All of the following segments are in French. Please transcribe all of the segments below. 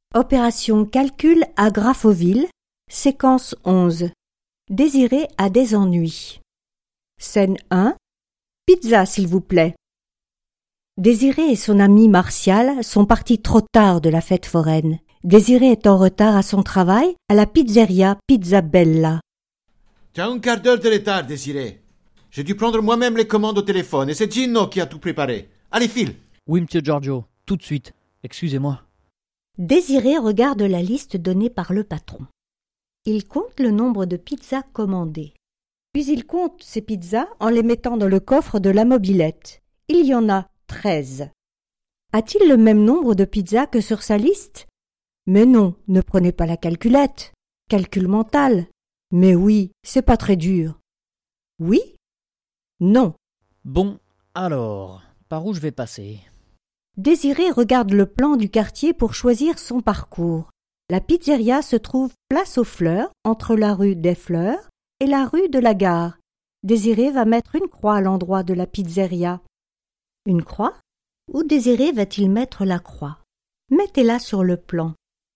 Opération calcul à Graphoville, séquence 11. Désiré a des ennuis. Scène 1. Pizza, s'il vous plaît. Désiré et son ami Martial sont partis trop tard de la fête foraine. Désiré est en retard à son travail à la pizzeria Pizza Bella. Tu as un quart d'heure de retard, Désiré. J'ai dû prendre moi-même les commandes au téléphone et c'est Gino qui a tout préparé. Allez, file. Oui, monsieur Giorgio, tout de suite. Excusez-moi. Désiré regarde la liste donnée par le patron. Il compte le nombre de pizzas commandées. Puis il compte ces pizzas en les mettant dans le coffre de la mobilette. Il y en a 13. A-t-il le même nombre de pizzas que sur sa liste? Mais non, ne prenez pas la calculette. Calcul mental. Mais oui, c'est pas très dur. Oui? Non. Bon, alors, par où je vais passer? Désiré regarde le plan du quartier pour choisir son parcours. La pizzeria se trouve place aux Fleurs, entre la rue des Fleurs et la rue de la Gare. Désiré va mettre une croix à l'endroit de la pizzeria. Une croix? Où Désiré va-t-il mettre la croix? Mettez-la sur le plan.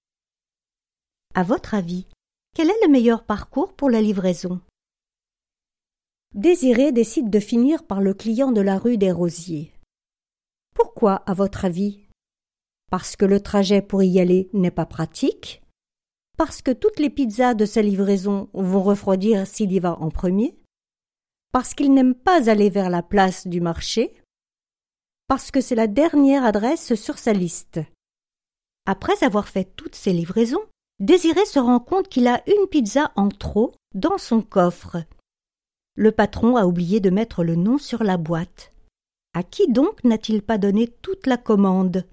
À votre avis, quel est le meilleur parcours pour la livraison? Désiré décide de finir par le client de la rue des Rosiers. Pourquoi, à votre avis? Parce que le trajet pour y aller n'est pas pratique? Parce que toutes les pizzas de sa livraison vont refroidir s'il y va en premier? Parce qu'il n'aime pas aller vers la place du marché? Parce que c'est la dernière adresse sur sa liste. Après avoir fait toutes ces livraisons, Désiré se rend compte qu'il a une pizza en trop dans son coffre. Le patron a oublié de mettre le nom sur la boîte. À qui donc n'a-t-il pas donné toute la commande?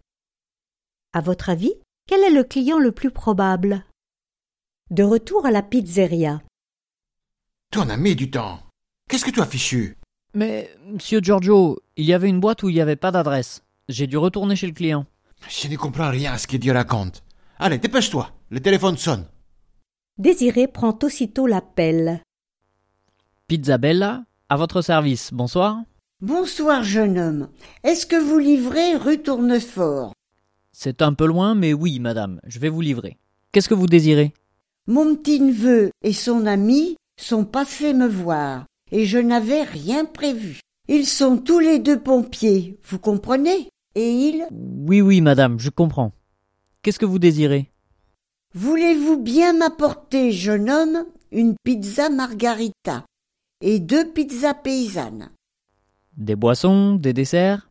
À votre avis, quel est le client le plus probable? De retour à la pizzeria. Tu en as mis du temps. Qu'est-ce que tu as fichu? Mais, monsieur Giorgio, il y avait une boîte où il n'y avait pas d'adresse. J'ai dû retourner chez le client. Je ne comprends rien à ce que Dieu raconte. Allez, dépêche-toi, le téléphone sonne. Désiré prend aussitôt l'appel. Pizza Bella, à votre service, bonsoir. Bonsoir, jeune homme. Est-ce que vous livrez rue Tournefort? C'est un peu loin, mais oui, madame, je vais vous livrer. Qu'est-ce que vous désirez? Mon petit-neveu et son ami sont passés me voir, et je n'avais rien prévu. Ils sont tous les deux pompiers, vous comprenez? Et ils... Oui, madame, je comprends. Qu'est-ce que vous désirez? Voulez-vous bien m'apporter, jeune homme, une pizza margarita et 2 pizzas paysannes? Des boissons, des desserts?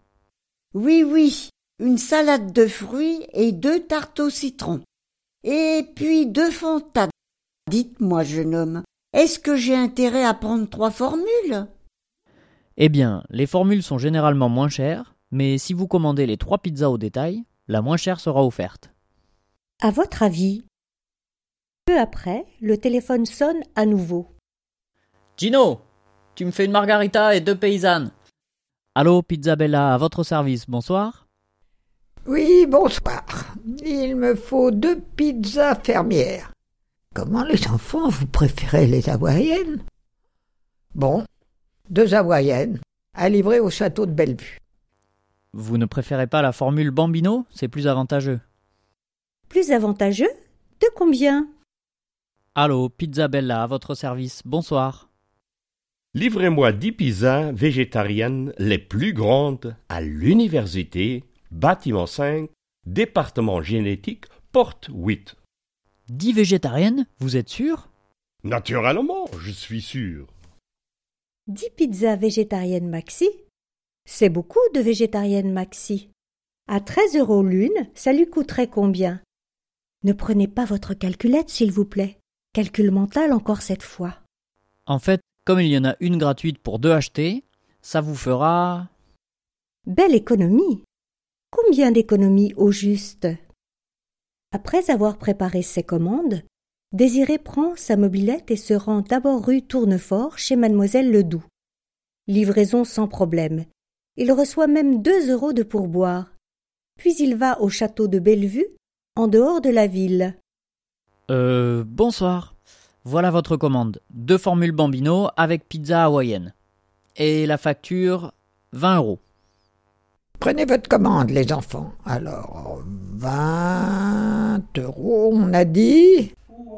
Oui, une salade de fruits et 2 tartes au citron. Et puis 2 fontanes. Dites-moi, jeune homme, est-ce que j'ai intérêt à prendre 3 formules? Eh bien, les formules sont généralement moins chères, mais si vous commandez les 3 pizzas au détail, la moins chère sera offerte. À votre avis? Peu après, le téléphone sonne à nouveau. Gino, tu me fais une margarita et 2 paysannes. Allô, Pizza Bella, à votre service, bonsoir. Oui, bonsoir. Il me faut 2 pizzas fermières. Comment les enfants, vous préférez les hawaïennes? Bon, 2 hawaïennes, à livrer au château de Bellevue. Vous ne préférez pas la formule Bambino? C'est plus avantageux. Plus avantageux? De combien? Allô, Pizza Bella, à votre service, bonsoir. Livrez-moi 10 pizzas végétariennes les plus grandes à l'université, bâtiment 5, département génétique, porte 8. 10 végétariennes, vous êtes sûr? Naturellement, je suis sûr. 10 pizzas végétariennes maxi? C'est beaucoup de végétariennes maxi. À 13 € l'une, ça lui coûterait combien? Ne prenez pas votre calculette, s'il vous plaît. Calcul mental encore cette fois. En fait, comme il y en a une gratuite pour 2 achetées, ça vous fera... Belle économie! Combien d'économies au juste? Après avoir préparé ses commandes, Désiré prend sa mobilette et se rend d'abord rue Tournefort chez mademoiselle Ledoux. Livraison sans problème. Il reçoit même 2 € de pourboire. Puis il va au château de Bellevue, en dehors de la ville. Bonsoir. Voilà votre commande. 2 formules Bambino avec pizza hawaïenne. Et la facture, 20 €. Prenez votre commande, les enfants. Alors, 20 €. qu'on a dit?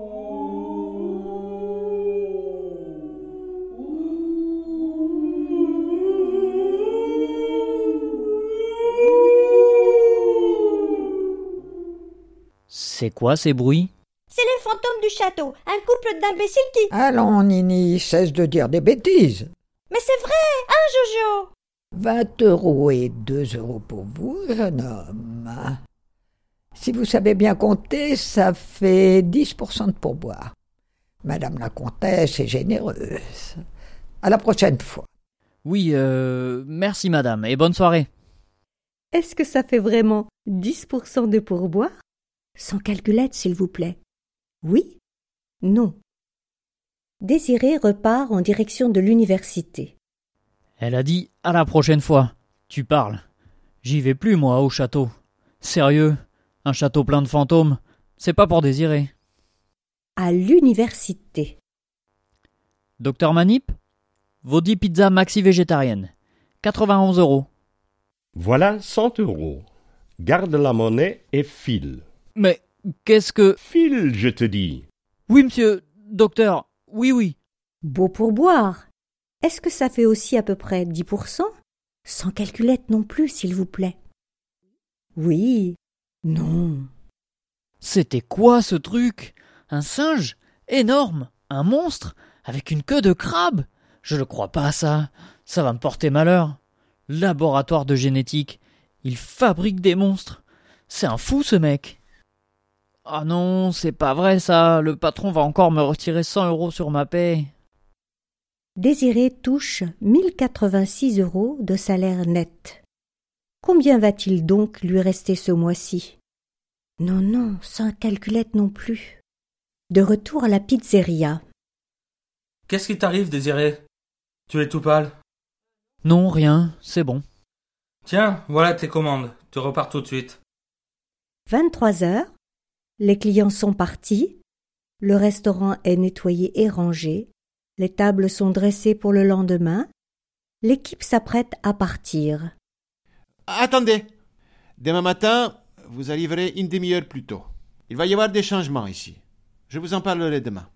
C'est quoi ces bruits? C'est les fantômes du château, un couple d'imbéciles qui... Allons, Nini, cesse de dire des bêtises. Mais c'est vrai, hein, Jojo? 20 € et 2 € pour vous, jeune homme. Si vous savez bien compter, ça fait 10% de pourboire. Madame la comtesse est généreuse. À la prochaine fois. Oui, merci madame, et bonne soirée. Est-ce que ça fait vraiment 10% de pourboire? Sans calculette, s'il vous plaît. Oui? Non. Désirée repart en direction de l'université. Elle a dit à la prochaine fois. Tu parles. J'y vais plus, moi, au château. Sérieux, un château plein de fantômes, c'est pas pour Désirée. À l'université. Docteur Manip, vos 10 pizzas maxi végétariennes. 91 €. Voilà 100 €. Garde la monnaie et file. Mais qu'est-ce que... File, je te dis. Oui, monsieur, docteur, oui. Beau pourboire. Est-ce que ça fait aussi à peu près 10%? Sans calculette non plus, s'il vous plaît. Oui. Non. C'était quoi ce truc? Un singe? Énorme? Un monstre? Avec une queue de crabe? Je ne crois pas à ça. Ça va me porter malheur. Laboratoire de génétique. Il fabrique des monstres. C'est un fou ce mec. Ah non, c'est pas vrai ça. Le patron va encore me retirer 100 € sur ma paie. Désirée touche 1086 € de salaire net. Combien va-t-il donc lui rester ce mois-ci? Non, sans calculette non plus. De retour à la pizzeria. Qu'est-ce qui t'arrive, Désirée? Tu es tout pâle. Non, rien, c'est bon. Tiens, voilà tes commandes. Tu repars tout de suite. 23 heures. Les clients sont partis. Le restaurant est nettoyé et rangé. Les tables sont dressées pour le lendemain. L'équipe s'apprête à partir. Attendez. Demain matin, vous arriverez une demi-heure plus tôt. Il va y avoir des changements ici. Je vous en parlerai demain.